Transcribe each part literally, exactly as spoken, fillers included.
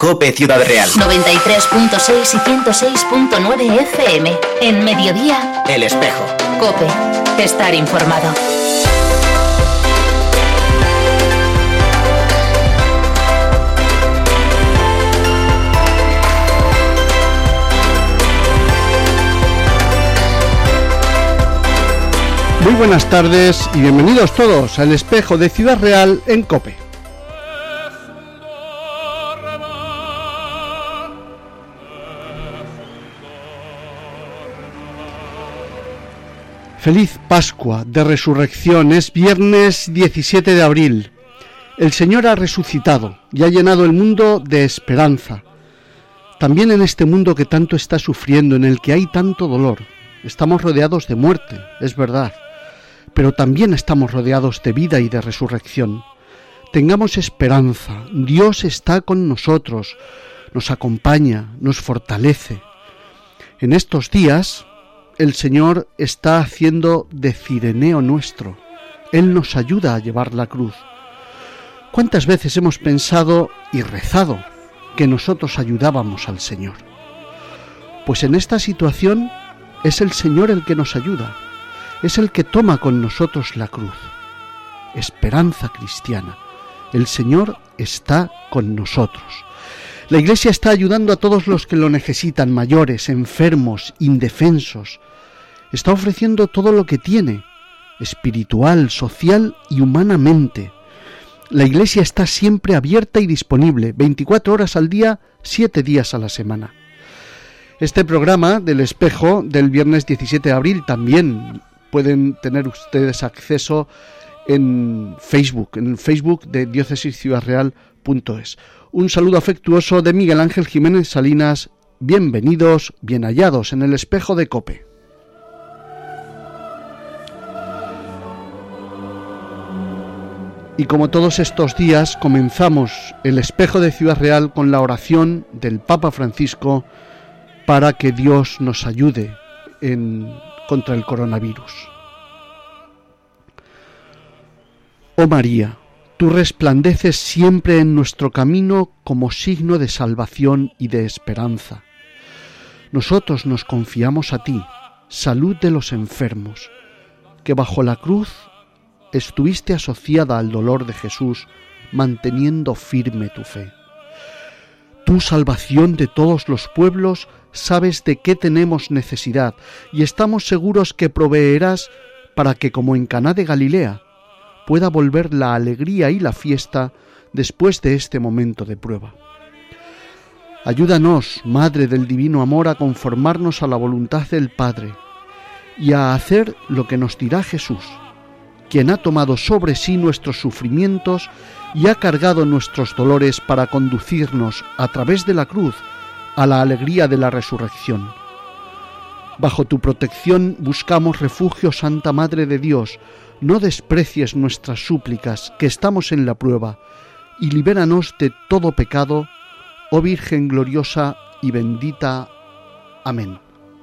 COPE Ciudad Real. noventa y tres punto seis y ciento seis punto nueve F M. En mediodía, El Espejo. COPE. Estar informado. Muy buenas tardes y bienvenidos todos al Espejo de Ciudad Real en COPE. Feliz Pascua de Resurrección, es viernes diecisiete de abril. El Señor ha resucitado y ha llenado el mundo de esperanza. También en este mundo que tanto está sufriendo, en el que hay tanto dolor, estamos rodeados de muerte, es verdad, pero también estamos rodeados de vida y de resurrección. Tengamos esperanza, Dios está con nosotros, nos acompaña, nos fortalece. En estos días, el Señor está haciendo de cireneo nuestro. Él nos ayuda a llevar la cruz. ¿Cuántas veces hemos pensado y rezado que nosotros ayudábamos al Señor? Pues en esta situación es el Señor el que nos ayuda. Es el que toma con nosotros la cruz. Esperanza cristiana. El Señor está con nosotros. La Iglesia está ayudando a todos los que lo necesitan, mayores, enfermos, indefensos. Está ofreciendo todo lo que tiene, espiritual, social y humanamente. La Iglesia está siempre abierta y disponible, veinticuatro horas al día, siete días a la semana. Este programa del Espejo del viernes diecisiete de abril también pueden tener ustedes acceso en Facebook, en el Facebook de diócesis ciudad real punto es. Un saludo afectuoso de Miguel Ángel Jiménez Salinas. Bienvenidos, bien hallados en el Espejo de COPE. Y como todos estos días, comenzamos el Espejo de Ciudad Real con la oración del Papa Francisco para que Dios nos ayude en, contra el coronavirus. Oh María, tú resplandeces siempre en nuestro camino como signo de salvación y de esperanza. Nosotros nos confiamos a ti, salud de los enfermos, que bajo la cruz estuviste asociada al dolor de Jesús, manteniendo firme tu fe. Tú, salvación de todos los pueblos, sabes de qué tenemos necesidad y estamos seguros que proveerás para que, como en Caná de Galilea, pueda volver la alegría y la fiesta después de este momento de prueba. Ayúdanos, Madre del Divino Amor, a conformarnos a la voluntad del Padre y a hacer lo que nos dirá Jesús, quien ha tomado sobre sí nuestros sufrimientos y ha cargado nuestros dolores para conducirnos a través de la cruz a la alegría de la resurrección. Bajo tu protección buscamos refugio, Santa Madre de Dios. No desprecies nuestras súplicas, que estamos en la prueba, y libéranos de todo pecado, oh Virgen gloriosa y bendita. Amén.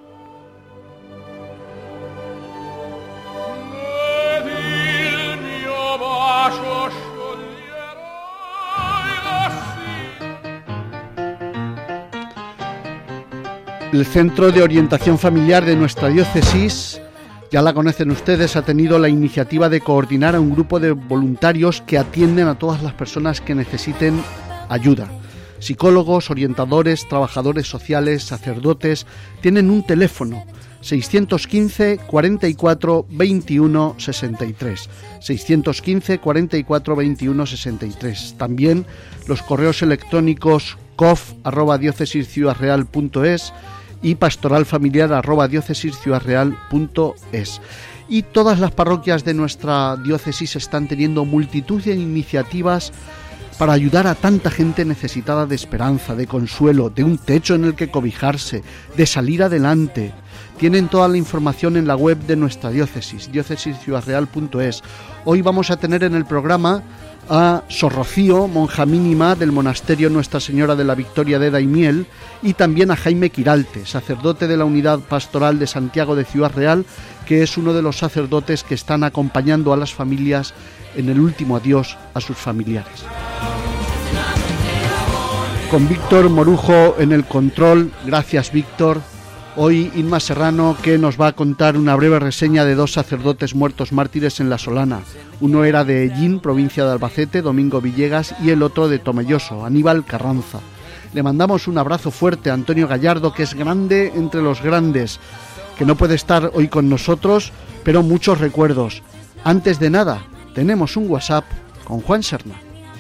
El Centro de Orientación Familiar de nuestra diócesis, ya la conocen ustedes, ha tenido la iniciativa de coordinar a un grupo de voluntarios que atienden a todas las personas que necesiten ayuda. Psicólogos, orientadores, trabajadores sociales, sacerdotes, tienen un teléfono seiscientos quince, cuarenta y cuatro, veintiuno, sesenta y tres. seiscientos quince, cuarenta y cuatro, veintiuno, sesenta y tres. También los correos electrónicos cof arroba diócesis ciudad real punto es y pastoralfamiliar arroba diócesis ciudad real punto es. Y todas las parroquias de nuestra diócesis están teniendo multitud de iniciativas para ayudar a tanta gente necesitada de esperanza, de consuelo, de un techo en el que cobijarse, de salir adelante. Tienen toda la información en la web de nuestra diócesis, diócesis ciudad real punto es. Hoy vamos a tener en el programa a Sor Rocío, monja mínima del monasterio Nuestra Señora de la Victoria de Daimiel, y también a Jaime Quiralte, sacerdote de la Unidad Pastoral de Santiago de Ciudad Real, que es uno de los sacerdotes que están acompañando a las familias en el último adiós a sus familiares. con Víctor Morujo en el control. Gracias, Víctor. Hoy Inma Serrano, que nos va a contar una breve reseña de dos sacerdotes muertos mártires en La Solana. Uno era de Ellín, provincia de Albacete, Domingo Villegas, y el otro de Tomelloso, Aníbal Carranza. Le mandamos un abrazo fuerte a Antonio Gallardo, que es grande entre los grandes, que no puede estar hoy con nosotros, pero muchos recuerdos. Antes de nada, tenemos un WhatsApp con Juan Serna.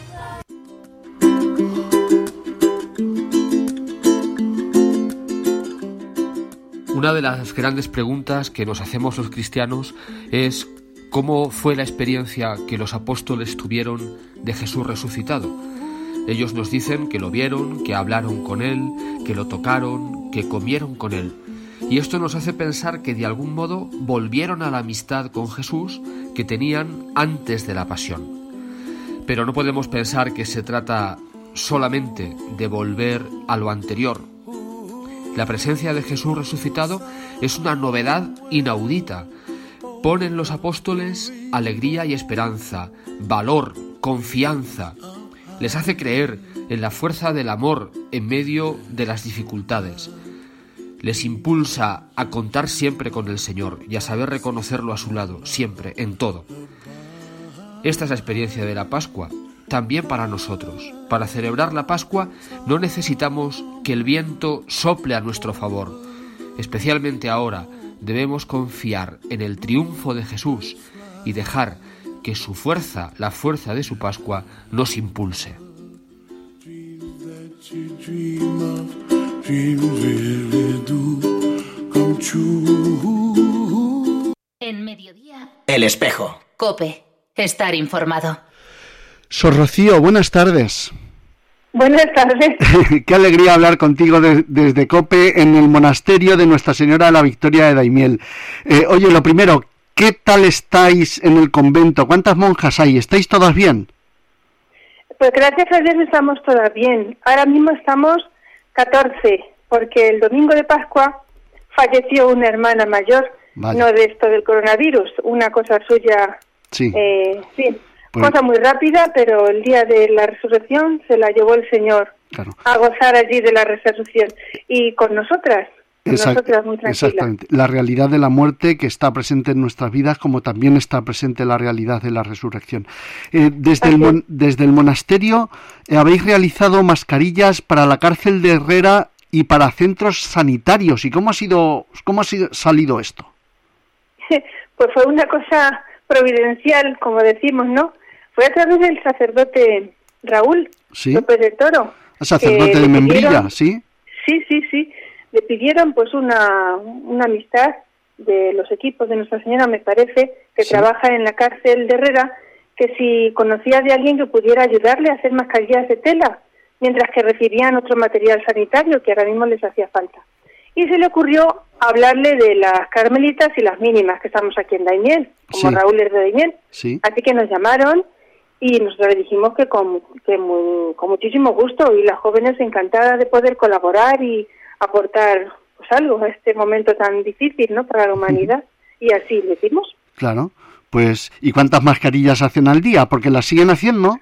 Una de las grandes preguntas que nos hacemos los cristianos es ¿cómo fue la experiencia que los apóstoles tuvieron de Jesús resucitado? Ellos nos dicen que lo vieron, que hablaron con Él, que lo tocaron, que comieron con Él. Y esto nos hace pensar que de algún modo volvieron a la amistad con Jesús que tenían antes de la pasión. Pero no podemos pensar que se trata solamente de volver a lo anterior. La presencia de Jesús resucitado es una novedad inaudita. Pone en los apóstoles alegría y esperanza, valor, confianza. Les hace creer en la fuerza del amor en medio de las dificultades. Les impulsa a contar siempre con el Señor y a saber reconocerlo a su lado, siempre, en todo. Esta es la experiencia de la Pascua. También para nosotros. Para celebrar la Pascua no necesitamos que el viento sople a nuestro favor. Especialmente ahora debemos confiar en el triunfo de Jesús y dejar que su fuerza, la fuerza de su Pascua, nos impulse. En Mediodía, El Espejo. COPE. Estar informado. Sor Rocío, buenas tardes. Buenas tardes. Qué alegría hablar contigo de, desde COPE en el monasterio de Nuestra Señora de la Victoria de Daimiel. Eh, oye, lo primero, ¿qué tal estáis en el convento? ¿Cuántas monjas hay? ¿Estáis todas bien? Pues gracias a Dios estamos todas bien. Ahora mismo estamos catorce, porque el domingo de Pascua falleció una hermana mayor, vale. No de esto del coronavirus, una cosa suya, sí, eh, sí. Pues, cosa muy rápida, pero el día de la resurrección se la llevó el Señor, claro, a gozar allí de la resurrección. Y con nosotras, con Exact, nosotras muy tranquilas. Exactamente. La realidad de la muerte que está presente en nuestras vidas, como también está presente la realidad de la resurrección. Eh, desde, el mon, desde el monasterio eh, habéis realizado mascarillas para la cárcel de Herrera y para centros sanitarios. ¿Y cómo ha sido, cómo ha sido, salido esto? Pues fue una cosa providencial, como decimos, ¿no? Fue a través del sacerdote Raúl, ¿sí?, López de Toro. ¿El sacerdote de Membrilla, pidieron, sí? Sí, sí, sí. Le pidieron pues una, una amistad de los equipos de Nuestra Señora, me parece, que sí, trabaja en la cárcel de Herrera, que si conocía de alguien que pudiera ayudarle a hacer mascarillas de tela, mientras que recibían otro material sanitario que ahora mismo les hacía falta. Y se le ocurrió hablarle de las carmelitas y las mínimas, que estamos aquí en Daimiel, como sí, Raúl es de Daimiel. Sí. Así que nos llamaron y nosotros le dijimos que con, que muy, con muchísimo gusto, y las jóvenes encantadas de poder colaborar y aportar pues algo a este momento tan difícil, ¿no?, para la humanidad. Y así le hicimos. Claro. Pues, ¿y cuántas mascarillas hacen al día? Porque las siguen haciendo.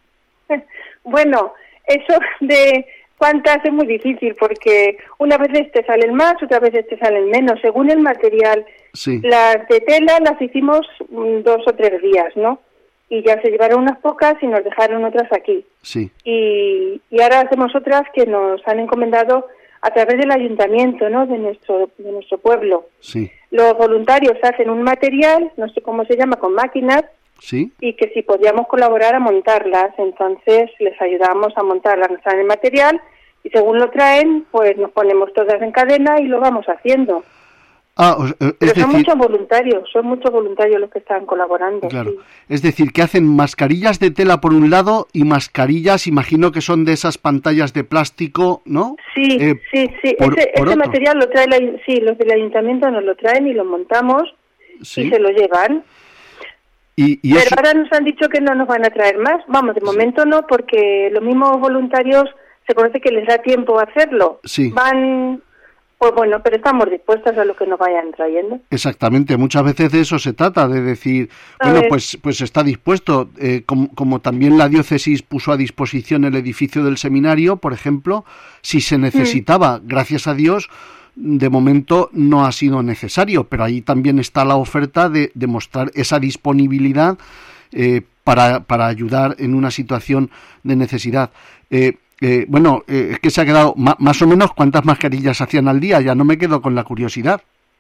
Bueno, eso de cuántas es muy difícil, porque una vez te salen más, otra vez te salen menos, según el material. Sí. Las de tela las hicimos dos o tres días, ¿no? Y ya se llevaron unas pocas y nos dejaron otras aquí. Sí. Y, y ahora hacemos otras que nos han encomendado a través del ayuntamiento, ¿no?, de nuestro de nuestro pueblo. Sí. Los voluntarios hacen un material, no sé cómo se llama, con máquinas, sí, y que si podíamos colaborar a montarlas, entonces les ayudamos a montarlas, nos traen el material y según lo traen, pues nos ponemos todas en cadena y lo vamos haciendo. Ah, es Pero decir, son muchos voluntarios, son muchos voluntarios los que están colaborando. Claro, sí. Es decir, que hacen mascarillas de tela por un lado y mascarillas, imagino que son de esas pantallas de plástico, ¿no? Sí, eh, sí, sí. Por, ese por ese material lo trae, la, sí, los del ayuntamiento nos lo traen y lo montamos, sí, y se lo llevan. Y, y Pero eso... ahora nos han dicho que no nos van a traer más. Vamos, de sí, momento no, porque los mismos voluntarios se conoce que les da tiempo a hacerlo. Sí. Van pues bueno, pero estamos dispuestas a lo que nos vayan trayendo. Exactamente, muchas veces de eso se trata, de decir, A bueno, ver. pues pues está dispuesto, eh, como, como también la diócesis puso a disposición el edificio del seminario, por ejemplo, si se necesitaba, mm. gracias a Dios, de momento no ha sido necesario, pero ahí también está la oferta de, de mostrar esa disponibilidad eh, para, para ayudar en una situación de necesidad. Eh, eh, bueno, eh, es que se ha quedado ma, más o menos cuántas mascarillas hacían al día, ya no me quedo con la curiosidad.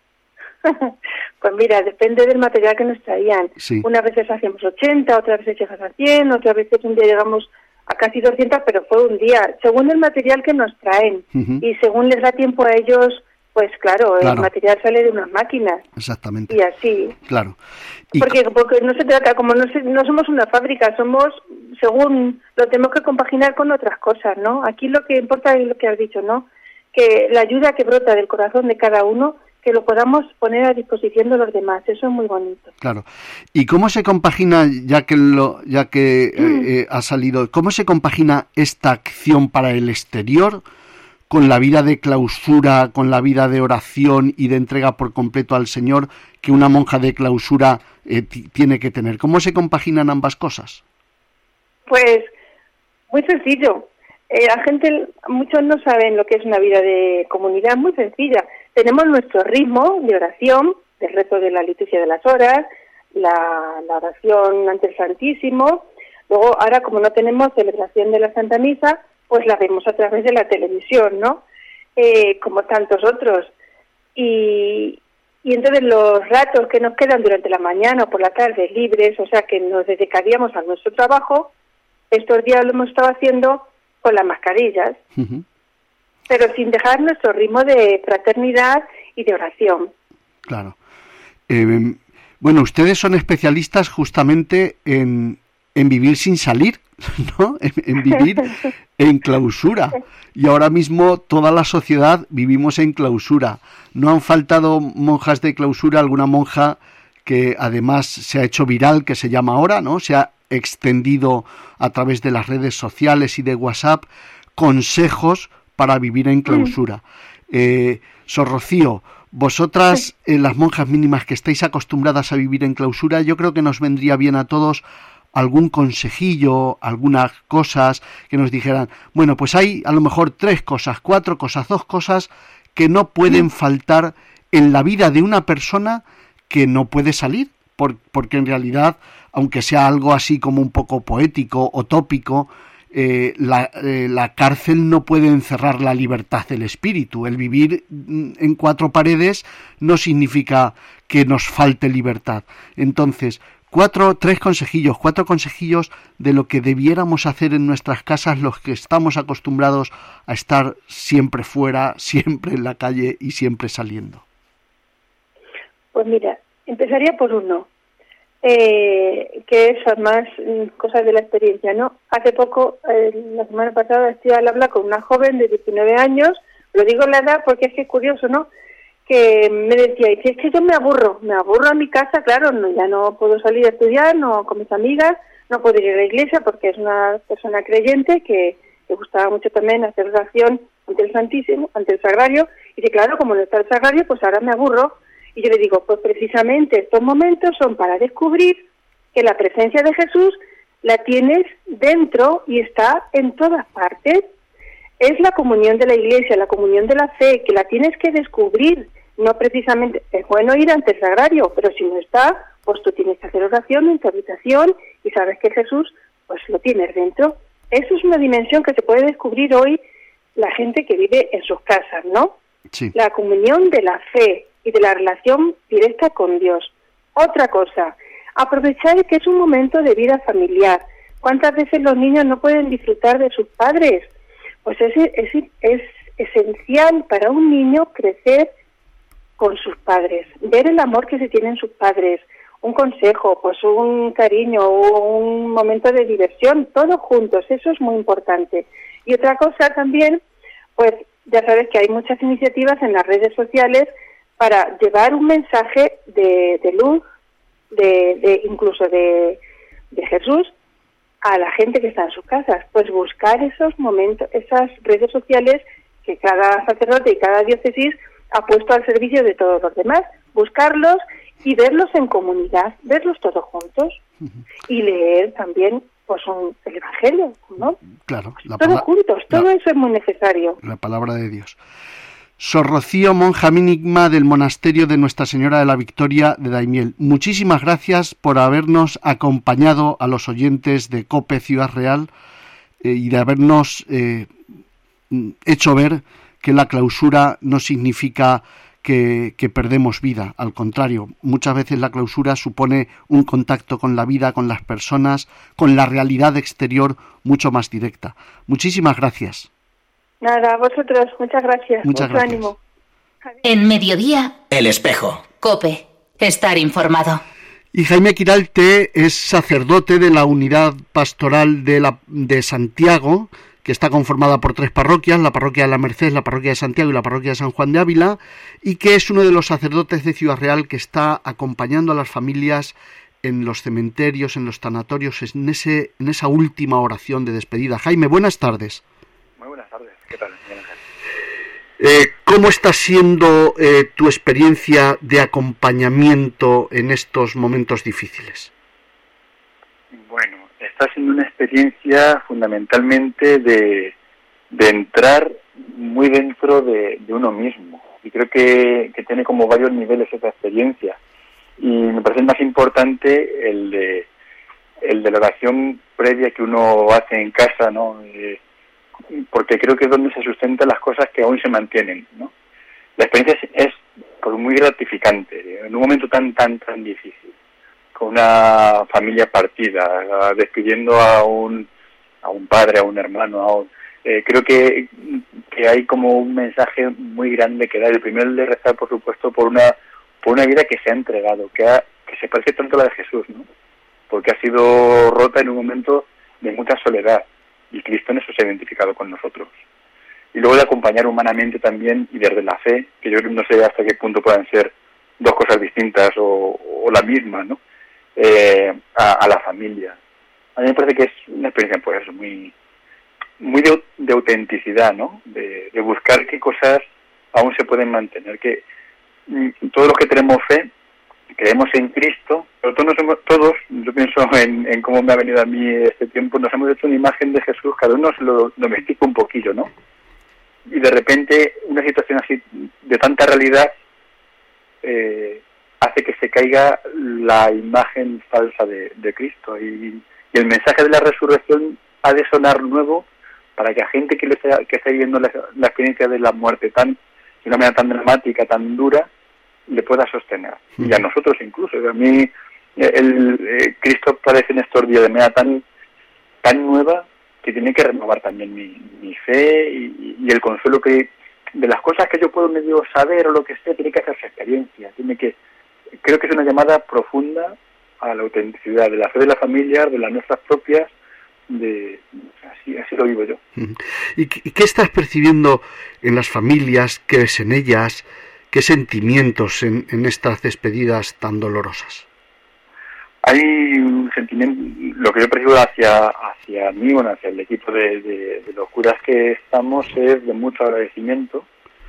Pues mira, depende del material que nos traían. Sí. Unas veces hacíamos ochenta, otras veces llegas a cien, otras veces un día llegamos a casi doscientas, pero fue un día, según el material que nos traen. Uh-huh. Y según les da tiempo a ellos, pues claro, claro, el material sale de unas máquinas. Exactamente. Y así. Claro. Y porque, porque no se trata, como no, se, no somos una fábrica, somos, según, lo tenemos que compaginar con otras cosas, ¿no? Aquí lo que importa es lo que has dicho, ¿no? Que la ayuda que brota del corazón de cada uno, que lo podamos poner a disposición de los demás. Eso es muy bonito. Claro. ¿Y cómo se compagina, ya que lo, ya que mm. eh, ha salido, cómo se compagina esta acción para el exterior con la vida de clausura, con la vida de oración y de entrega por completo al Señor que una monja de clausura eh, t- tiene que tener? ¿Cómo se compaginan ambas cosas? Pues muy sencillo. Eh, la gente, muchos no saben lo que es una vida de comunidad, muy sencilla. Tenemos nuestro ritmo de oración, del rezo de la liturgia de las horas, la, la oración ante el Santísimo. Luego, ahora como no tenemos celebración de la Santa Misa, pues la vemos a través de la televisión, ¿no? Eh, como tantos otros. Y, y entonces los ratos que nos quedan durante la mañana o por la tarde libres, o sea que nos dedicaríamos a nuestro trabajo, estos días lo hemos estado haciendo con las mascarillas, uh-huh. pero sin dejar nuestro ritmo de fraternidad y de oración. Claro. Eh, bueno, ustedes son especialistas justamente en, en vivir sin salir, ¿no? En, en vivir en clausura. Y ahora mismo toda la sociedad vivimos en clausura. No han faltado monjas de clausura, alguna monja que además se ha hecho viral, que se llama ahora, ¿no? Se ha extendido a través de las redes sociales y de WhatsApp consejos para vivir en clausura. Eh, Sor Rocío, vosotras, eh, las monjas mínimas que estáis acostumbradas a vivir en clausura, yo creo que nos vendría bien a todos algún consejillo, algunas cosas que nos dijeran, bueno, pues hay a lo mejor tres cosas, cuatro cosas, dos cosas que no pueden faltar en la vida de una persona que no puede salir, por, porque en realidad, aunque sea algo así como un poco poético o tópico, eh, la, eh, la cárcel no puede encerrar la libertad del espíritu. El vivir en cuatro paredes no significa que nos falte libertad. Entonces, cuatro, tres consejillos, cuatro consejillos de lo que debiéramos hacer en nuestras casas los que estamos acostumbrados a estar siempre fuera, siempre en la calle y siempre saliendo. Pues mira, empezaría por uno, eh, que es además cosas de la experiencia, ¿no? Hace poco, eh, la semana pasada, estoy al habla con una joven de diecinueve años, lo digo la edad porque es que es curioso, ¿no?, que me decía, y si es que yo me aburro, me aburro en mi casa, claro, no, ya no puedo salir a estudiar, no con mis amigas, no puedo ir a la iglesia porque es una persona creyente que le gustaba mucho también hacer oración ante el Santísimo, ante el Sagrario, y dice, claro, como no está el Sagrario, pues ahora me aburro. Y yo le digo, pues precisamente estos momentos son para descubrir que la presencia de Jesús la tienes dentro y está en todas partes. Es la comunión de la Iglesia, la comunión de la fe, que la tienes que descubrir. No precisamente, es bueno ir ante el Sagrario, pero si no está, pues tú tienes que hacer oración en tu habitación y sabes que Jesús, pues lo tienes dentro. Eso es una dimensión que se puede descubrir hoy la gente que vive en sus casas, ¿no? Sí. La comunión de la fe y de la relación directa con Dios. Otra cosa, aprovechar que es un momento de vida familiar. ¿Cuántas veces los niños no pueden disfrutar de sus padres? Pues es, es, es esencial para un niño crecer con sus padres, ver el amor que se tienen sus padres, un consejo, pues un cariño o un momento de diversión, todos juntos, eso es muy importante. Y otra cosa también, pues ya sabes que hay muchas iniciativas en las redes sociales para llevar un mensaje de, de luz, de, de incluso de, de Jesús, a la gente que está en sus casas. Pues buscar esos momentos, esas redes sociales que cada sacerdote y cada diócesis ha puesto al servicio de todos los demás, buscarlos y verlos en comunidad, verlos todos juntos, uh-huh. y leer también pues un, el Evangelio, ¿no? Claro, la todos pala- juntos, todo la, eso es muy necesario. La palabra de Dios. Sor Rocío, monja mínima del monasterio de Nuestra Señora de la Victoria de Daimiel, muchísimas gracias por habernos acompañado a los oyentes de COPE Ciudad Real eh, y de habernos eh, hecho ver que la clausura no significa que, que perdemos vida, al contrario, muchas veces la clausura supone un contacto con la vida, con las personas, con la realidad exterior mucho más directa. Muchísimas gracias. Nada, a vosotros, muchas gracias. Muchas Mucho gracias. ánimo. En Mediodía, El Espejo. COPE, estar informado. Y Jaime Quiralte es sacerdote de la unidad pastoral de, la, de Santiago, que está conformada por tres parroquias, la parroquia de la Merced, la parroquia de Santiago y la parroquia de San Juan de Ávila, y que es uno de los sacerdotes de Ciudad Real que está acompañando a las familias en los cementerios, en los tanatorios, en, ese, en esa última oración de despedida. Jaime, buenas tardes. Muy buenas tardes, ¿qué tal, Miguel Ángel? Eh, ¿Cómo está siendo eh, tu experiencia de acompañamiento en estos momentos difíciles? Bueno, está siendo una experiencia fundamentalmente de, de entrar muy dentro de, de uno mismo. Y creo que, que tiene como varios niveles esa experiencia. Y me parece más importante el de, el de la oración previa que uno hace en casa, ¿no? Eh, porque creo que es donde se sustentan las cosas que aún se mantienen, ¿no? La experiencia es, es pues, muy gratificante, en un momento tan, tan, tan difícil, con una familia partida, despidiendo a un, a un padre, a un hermano, a un, eh, creo que, que hay como un mensaje muy grande que dar. El primero de rezar, por supuesto, por una, por una vida que se ha entregado, que, ha, que se parece tanto a la de Jesús, ¿no? Porque ha sido rota en un momento de mucha soledad, y Cristo en eso se ha identificado con nosotros. Y luego de acompañar humanamente también, y desde la fe, que yo no sé hasta qué punto puedan ser dos cosas distintas o, o la misma, ¿no? Eh, a, a la familia. A mí me parece que es una experiencia, pues, muy muy de, de autenticidad, ¿no? De, de buscar qué cosas aún se pueden mantener, que mm, todos los que tenemos fe, creemos en Cristo, pero todos, nos hemos, todos yo pienso en, en cómo me ha venido a mí este tiempo, nos hemos hecho una imagen de Jesús, cada uno se lo domestica un poquillo, ¿no? Y de repente una situación así de tanta realidad eh, hace que se caiga la imagen falsa de, de Cristo, y, y el mensaje de la resurrección ha de sonar nuevo para que a gente que, le está, que está viviendo la, la experiencia de la muerte tan, de una manera tan dramática, tan dura, le pueda sostener. Y a nosotros incluso. A mí el, el Cristo parece en estos días de manera tan, tan nueva que tiene que renovar también mi, mi fe y, y el consuelo que de las cosas que yo puedo medio saber o lo que sea, tiene que hacerse experiencia. Tiene que, creo que es una llamada profunda a la autenticidad de la fe de la familia, de las nuestras propias, de así así lo vivo yo. ¿Y qué estás percibiendo en las familias? ¿Qué ves en ellas? ¿Qué sentimientos en, en estas despedidas tan dolorosas? Hay un sentimiento, lo que yo percibo hacia hacia mí, bueno, hacia el equipo de, de, de los curas que estamos, es de mucho agradecimiento,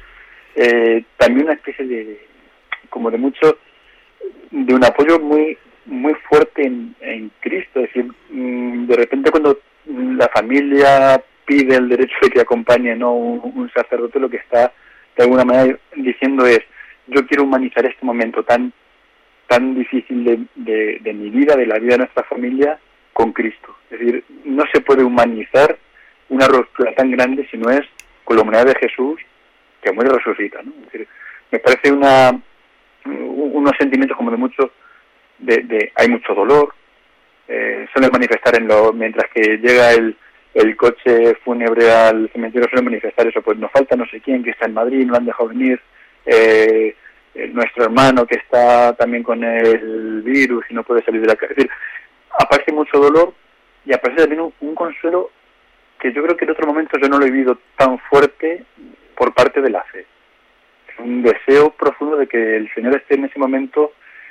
eh, también una especie de como de mucho de un apoyo muy muy fuerte en, en Cristo. Es decir, de repente cuando la familia pide el derecho de que acompañe, ¿no?, un, un sacerdote, lo que está de alguna manera diciendo es: yo quiero humanizar este momento tan tan difícil de, de, de mi vida, de la vida de nuestra familia, con Cristo. Es decir, no se puede humanizar una ruptura tan grande si no es con la humanidad de Jesús, que muere y resucita, ¿no? Es decir, me parece una unos sentimientos como de mucho De, de, hay mucho dolor, eh, suele manifestar en lo mientras que llega el, el coche fúnebre al cementerio, suele manifestar eso, pues nos falta no sé quién que está en Madrid, no lo han dejado venir, eh, eh, nuestro hermano que está también con el virus y no puede salir de la casa. Es decir, aparece mucho dolor y aparece también un, un consuelo que yo creo que en otros momentos yo no lo he vivido tan fuerte por parte de la fe. Es un deseo profundo de que el Señor esté en ese momento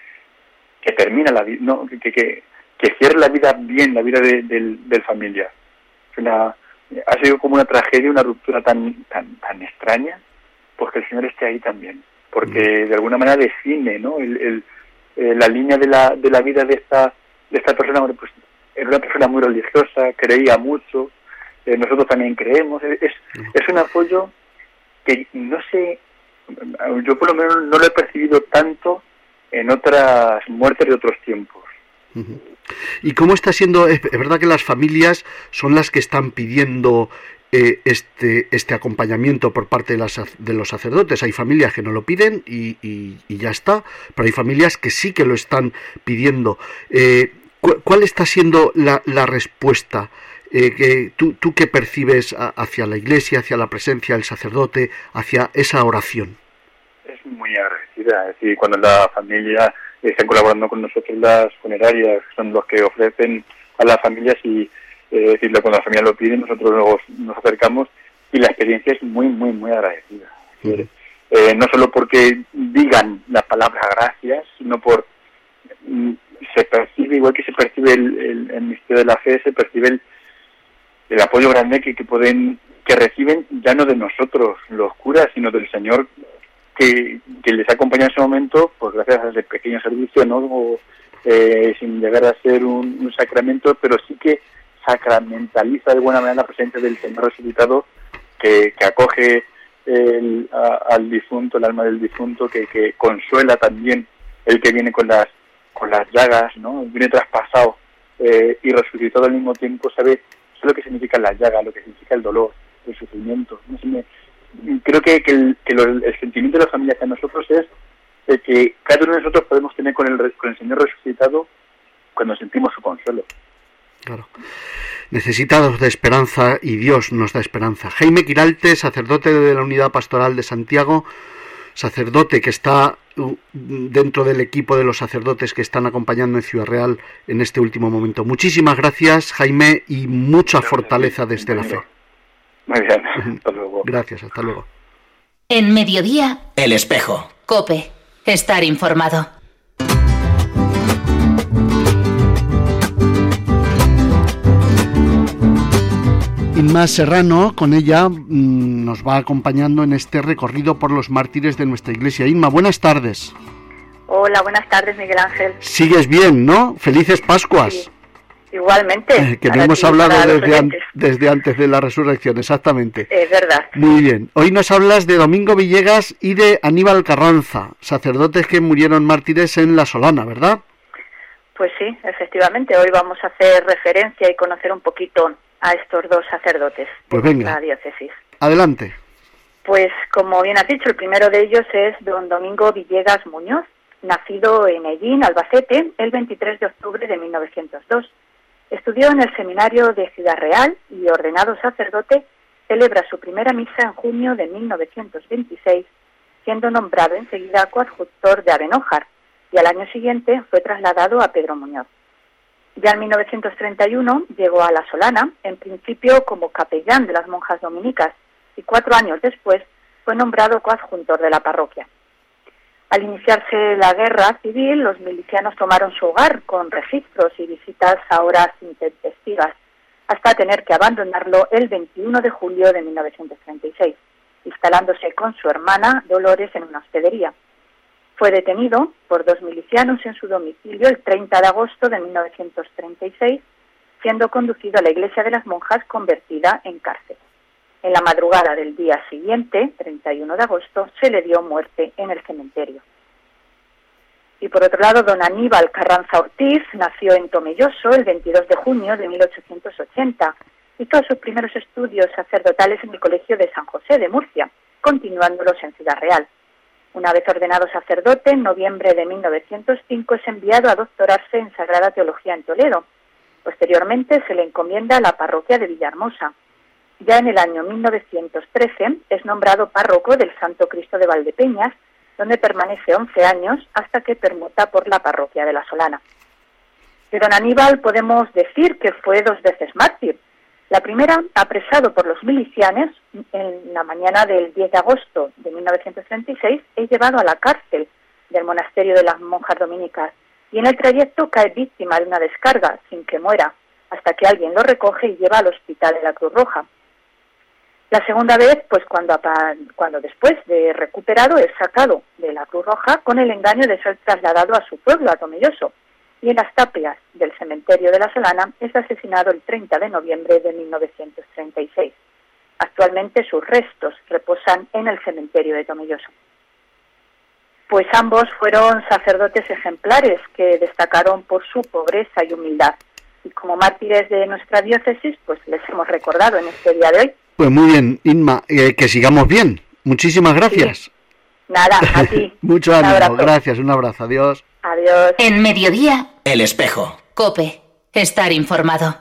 que termina la vida, no, que, que, que cierre la vida bien, la vida de, del, del familiar. Es una, ha sido como una tragedia, una ruptura tan tan tan extraña, pues que el Señor esté ahí también, porque de alguna manera define, ¿no? El, el, eh, la línea de la de la vida de esta de esta persona. Bueno, pues era una persona muy religiosa, creía mucho, eh, nosotros también creemos. Es es un apoyo que no sé, yo por lo menos no lo he percibido tanto en otras muertes de otros tiempos. Uh-huh. ¿Y cómo está siendo? Es verdad que las familias son las que están pidiendo eh, este este acompañamiento por parte de, las, de los sacerdotes. Hay familias que no lo piden y, y, y ya está, pero hay familias que sí que lo están pidiendo. Eh, ¿cu- ¿Cuál está siendo la, la respuesta? Eh, que tú, ¿Tú qué percibes a, hacia la Iglesia, hacia la presencia del sacerdote, hacia esa oración? Es muy agradecida. Es decir, cuando la familia están colaborando con nosotros, las funerarias son los que ofrecen a las familias, y eh, decirlo, cuando la familia lo pide, nosotros luego nos acercamos, y la experiencia es muy, muy, muy agradecida. Uh-huh. Eh, no solo porque digan la palabra gracias, sino por mm, se percibe, igual que se percibe el, el, el misterio de la fe, se percibe el, el apoyo grande que, que pueden, que reciben, ya no de nosotros los curas, sino del Señor, que, que les acompaña en ese momento, pues gracias a ese pequeño servicio, ¿no? O, eh, sin llegar a ser un, un sacramento, pero sí que sacramentaliza de buena manera la presencia del Señor resucitado, que, que acoge el, a, al difunto, el alma del difunto, que, que consuela también el que viene con las con las llagas, ¿no? Viene traspasado eh, y resucitado al mismo tiempo, sabe lo que significan las llagas, lo que significa el dolor, el sufrimiento. ¿No? Si me, creo que, que, el, que lo, el sentimiento de la familia hacia nosotros es el que cada uno de nosotros podemos tener con el, con el Señor resucitado cuando sentimos su consuelo. Claro. Necesitados de esperanza, y Dios nos da esperanza. Jaime Quiralte, sacerdote de la Unidad Pastoral de Santiago, sacerdote que está dentro del equipo de los sacerdotes que están acompañando en Ciudad Real en este último momento. Muchísimas gracias, Jaime, y mucha gracias, fortaleza desde la fe. Muy bien, hasta luego. Gracias, hasta luego. En Mediodía, El Espejo. COPE. Estar informado. Inma Serrano, con ella mmm, nos va acompañando en este recorrido por los mártires de nuestra iglesia. Inma, buenas tardes. Hola, buenas tardes, Miguel Ángel. ¿Sigues bien, no? Felices Pascuas. Sí, igualmente. Eh, que no hemos ti, hablado desde, an- desde antes de la resurrección, exactamente. Es verdad. Muy bien. Hoy nos hablas de Domingo Villegas y de Aníbal Carranza, sacerdotes que murieron mártires en La Solana, ¿verdad? Pues sí, efectivamente. Hoy vamos a hacer referencia y conocer un poquito a estos dos sacerdotes pues de venga, la diócesis. Adelante. Pues como bien has dicho, el primero de ellos es don Domingo Villegas Muñoz, nacido en Hellín, Albacete, el veintitrés de octubre de mil novecientos dos. Estudió en el seminario de Ciudad Real y, ordenado sacerdote, celebra su primera misa en junio de mil novecientos veintiséis, siendo nombrado enseguida coadjutor de Abenójar, y al año siguiente fue trasladado a Pedro Muñoz. Ya en mil novecientos treinta y uno llegó a La Solana, en principio como capellán de las monjas dominicas, y cuatro años después fue nombrado coadjuntor de la parroquia. Al iniciarse la guerra civil, los milicianos tomaron su hogar con registros y visitas a horas intempestivas, hasta tener que abandonarlo el veintiuno de julio de mil novecientos treinta y seis, instalándose con su hermana Dolores en una hospedería. Fue detenido por dos milicianos en su domicilio el treinta de agosto de mil novecientos treinta y seis, siendo conducido a la iglesia de las monjas convertida en cárcel. En la madrugada del día siguiente, treinta y uno de agosto, se le dio muerte en el cementerio. Y por otro lado, don Aníbal Carranza Ortiz nació en Tomelloso el veintidós de junio de mil ochocientos ochenta. Hizo sus primeros estudios sacerdotales en el Colegio de San José de Murcia, continuándolos en Ciudad Real. Una vez ordenado sacerdote, en noviembre de mil novecientos cinco es enviado a doctorarse en Sagrada Teología en Toledo. Posteriormente se le encomienda a la parroquia de Villahermosa. Ya en el año mil novecientos trece es nombrado párroco del Santo Cristo de Valdepeñas, donde permanece once años hasta que permuta por la parroquia de La Solana. De don Aníbal podemos decir que fue dos veces mártir. La primera, apresado por los milicianes en la mañana del diez de agosto de mil novecientos treinta y seis, es llevado a la cárcel del monasterio de las monjas dominicas y en el trayecto cae víctima de una descarga sin que muera, hasta hasta que alguien lo recoge y lleva al hospital de la Cruz Roja. La segunda vez, pues cuando, cuando después de recuperado es sacado de la Cruz Roja con el engaño de ser trasladado a su pueblo, a Tomelloso, y en las tapias del cementerio de La Solana es asesinado el treinta de noviembre de mil novecientos treinta y seis. Actualmente sus restos reposan en el cementerio de Tomelloso. Pues ambos fueron sacerdotes ejemplares que destacaron por su pobreza y humildad. Y como mártires de nuestra diócesis, pues les hemos recordado en este día de hoy. Pues muy bien, Inma, eh, que sigamos bien. Muchísimas gracias. Sí. Nada, a ti. Mucho ánimo, abrazo. Gracias, un abrazo, adiós. Adiós. En Mediodía, El Espejo. COPE, estar informado.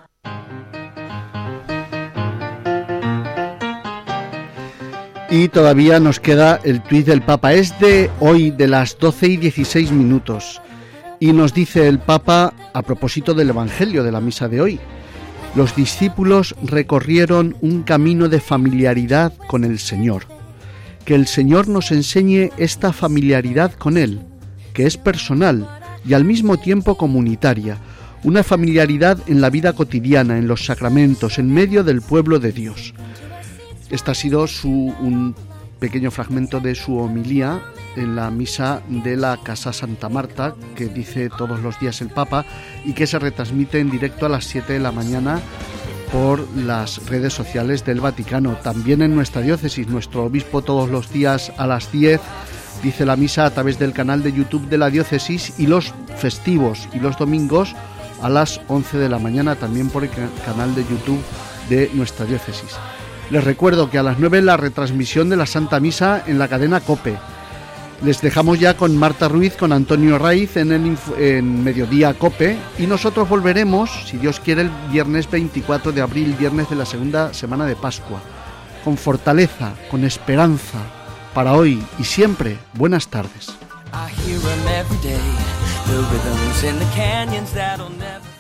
Y todavía nos queda el tuit del Papa. Es de hoy, de las doce y dieciséis minutos. Y nos dice el Papa, a propósito del Evangelio de la misa de hoy: los discípulos recorrieron un camino de familiaridad con el Señor. Que el Señor nos enseñe esta familiaridad con Él, que es personal y al mismo tiempo comunitaria, una familiaridad en la vida cotidiana, en los sacramentos, en medio del pueblo de Dios. Este ha sido su, un pequeño fragmento de su homilía en la misa de la Casa Santa Marta, que dice todos los días el Papa y que se retransmite en directo a las siete de la mañana por las redes sociales del Vaticano. También en nuestra diócesis, nuestro obispo todos los días a las diez dice la misa a través del canal de YouTube de la diócesis, y los festivos y los domingos a las once de la mañana también por el canal de YouTube de nuestra diócesis. Les recuerdo que a las nueve la retransmisión de la Santa Misa en la cadena COPE. Les dejamos ya con Marta Ruiz, con Antonio Raiz en, el, en Mediodía COPE, y nosotros volveremos, si Dios quiere, el viernes veinticuatro de abril, viernes de la segunda semana de Pascua, con fortaleza, con esperanza, para hoy y siempre. Buenas tardes. I hear 'em every day, the rhythms in the canyons that'll never